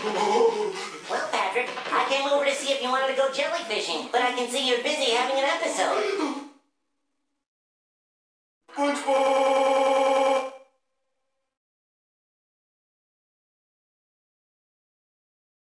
Well, Patrick, I came over to see if you wanted to go jellyfishing, but I can see you're busy having an episode.